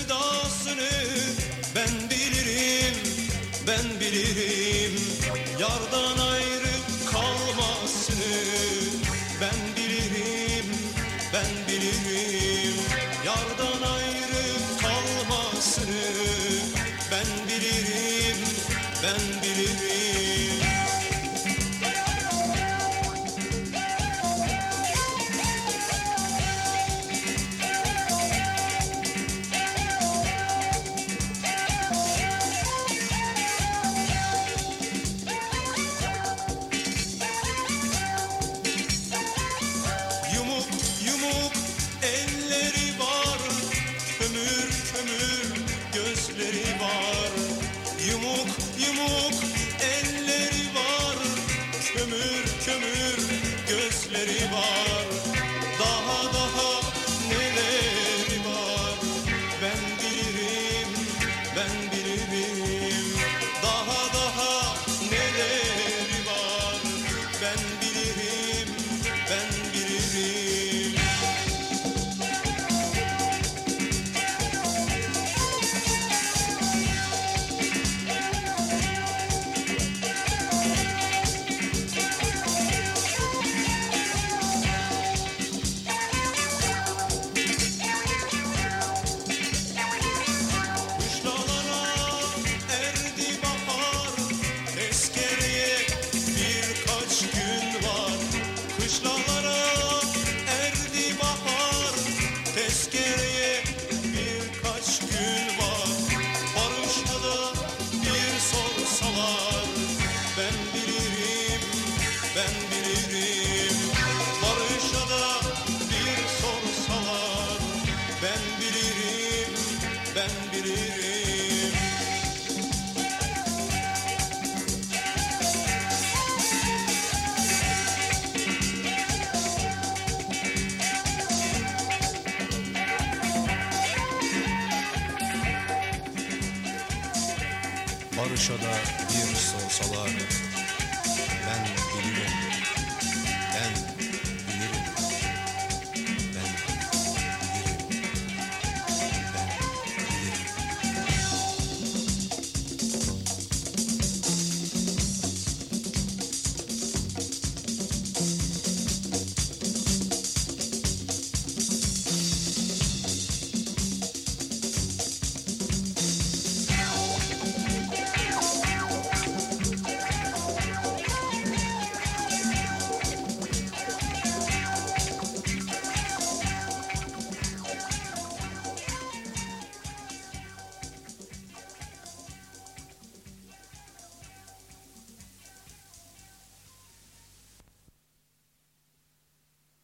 sevdasını ben bilirim, ben bilirim. Yardan ayrı kalmasını ben bilirim, ben bilirim. Yardan ayrı kalmasını ben bilirim, ben bilirim. Elleri var, kömür kömür gözleri var. Yumuk yumuk elleri var, kömür kömür gözleri var. Daha daha neleri var ben bilirim, ben bilirim. Daha daha neleri var ben bilirim, ben bilirim. Kışlalara erdi bahar, tezkereye birkaç gün var. Barış'a da bir sorsalar ben bilirim, ben bilirim. Barış'a da bir sorsalar ben bilirim, ben bilirim. Barış'a da bir sorsalar ben